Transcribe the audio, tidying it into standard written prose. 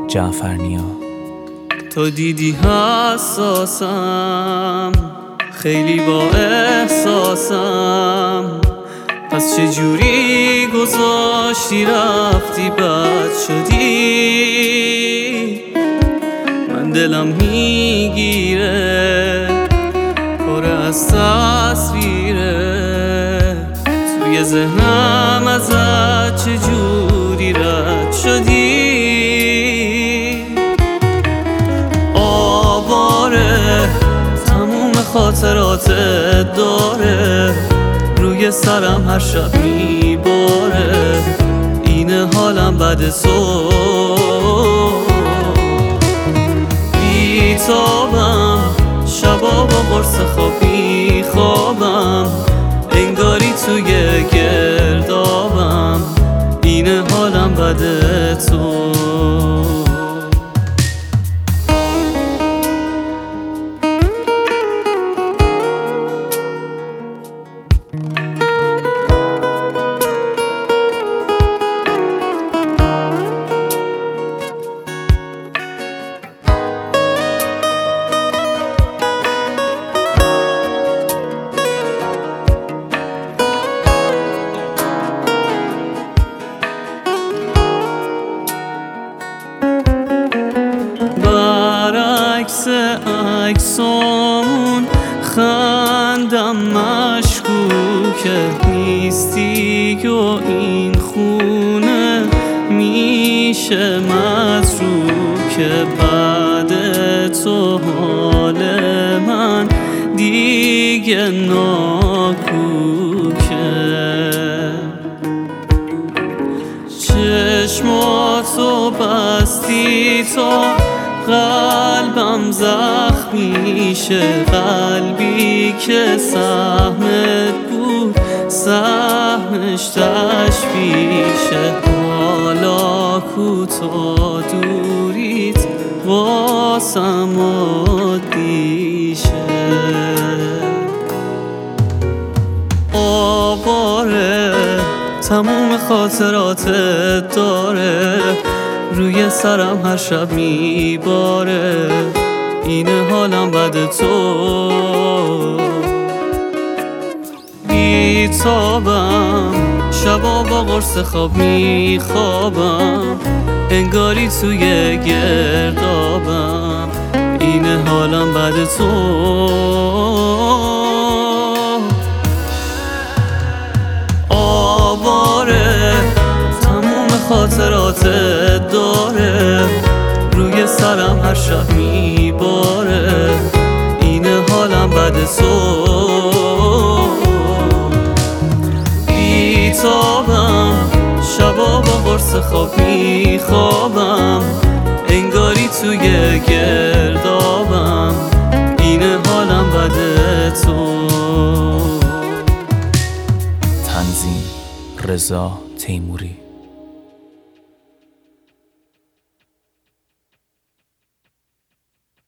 جعفرنیا. تو دیدی حساسم، خیلی با احساسم، پس چجوری گذاشتی رفتی بد شدی؟ من دلم میگیره پر از تصویره، توی ذهنم ازت چجوری رد شدی؟ آواره تموم خاطراتت داره، روی سرم هر شب میباره، اینه حالم بعد تو. بیتابم شبا با قرص خواب میخوابم، انگاری توی گردابم، اینه حالم بعد تو. برعکس عکسامون خندم مشکوکه، نیستی و این خونه میشه متروکه، بعد تو حال من دیگه ناکوکه. چشماتو بستی تو قلبم زخمیشه، قلبی که سهمت بود سهمش تشبیشه، حالا کوتا دوریت واسم عادیشه. آواره تموم خاطراتت داره، روی سرم هر شب میباره، اینه حالم بعد تو. بیتابم شبا با قرص خواب میخوابم، انگاری توی گردابم، اینه حالم بعد تو. آواره تموم خاطراتت داره، روی سرم هر شب میباره، اینه حالم بعد تو. بیتابم شبا با قرص خواب میخوابم، انگاری توی گردابم، اینه حالم بعد تو. تنظیم رضا تیموری.